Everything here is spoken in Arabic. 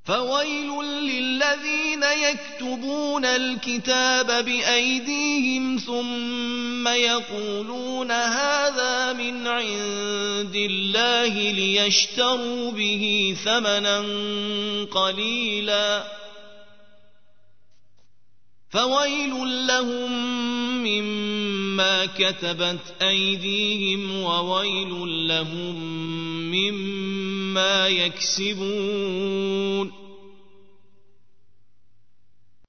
فويل للذين يكتبون الكتاب بأيديهم ثم يقولون هذا من عند الله ليشتروا به ثمنا قليلا فويل لهم مما كتبت أيديهم وويل لهم مما يكسبون